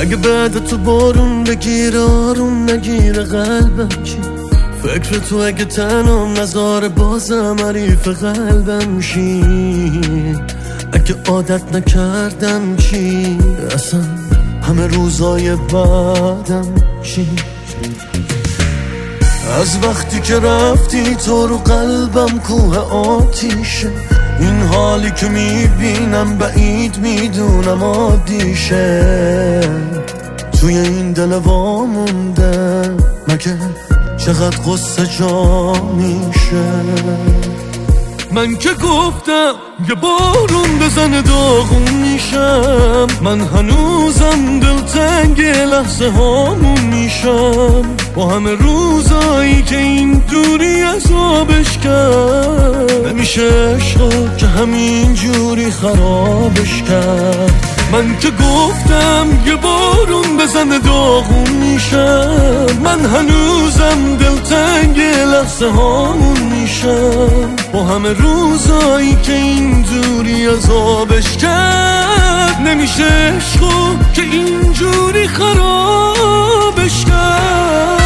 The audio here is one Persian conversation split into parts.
اگه بعد تو بارون بگیره آروم نگیره قلبم چی؟ فکر تو اگه تنم نذاره بازم حریف قلبم شی؟ اگه عادت نکردم چی؟ اصلا همه روزای بعدم چی؟ از وقتی که رفتی تو رو قلبم کوه آتیشه، این حالی که میبینم بعید میدونم عادیشه، توی این دل وامونده مگه چقدر قصه جا میشه. من که گفتم یه بارون بزنه داغون میشم، من هنوزم دلتنگ لحظه هامون میشم، با همه روزایی که این دوری عذابش کرد، نمیشه عشقا که همین جوری خرابش کرد. من که گفتم یه بارون بزنه داغون میشم، من هنوزم دلتنگ لحظه هامون میشم، با همه روزایی که این دوری عذابش کرد، نمیشه عشقو که اینجوری خرابش کرد.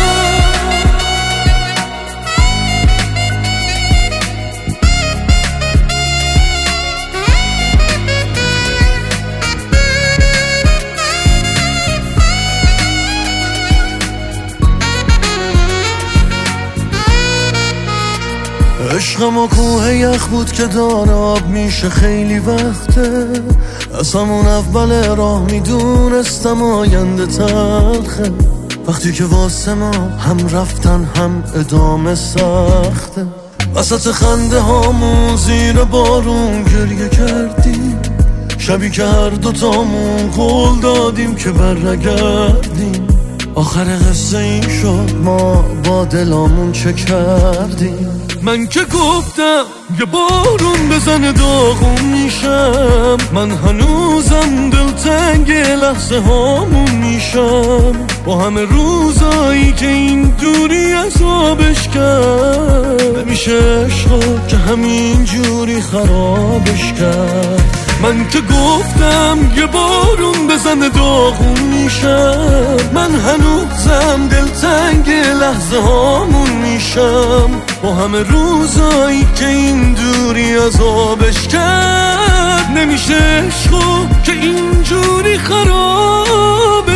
عشقم و کوه یخ بود که داره آب میشه خیلی وقته، از همون اول راه میدونستم آینده تلخه، وقتی که واسه ما هم رفتن هم ادامه سخته، وسط خنده هامون زیر بارون گریه کردیم، شبی که هر دوتامون قول دادیم که برنگردیم، آخر قصه این شد ما با دلامون چه کردیم. من که گفتم یه بارون بزنه داغون میشم، من هنوزم دلتنگ لحظه هامون میشم، با همه روزایی که این دوری عذابش کرد، نمیشه عشقا که همین جوری خرابش کرد. من که گفتم یه بارون بزنه داغون میشم، من هنوزم دلتنگ لحظه هامون میشم، با همه روزایی که این دوری عذابش کرد، نمیشه عشقو که اینجوری خراب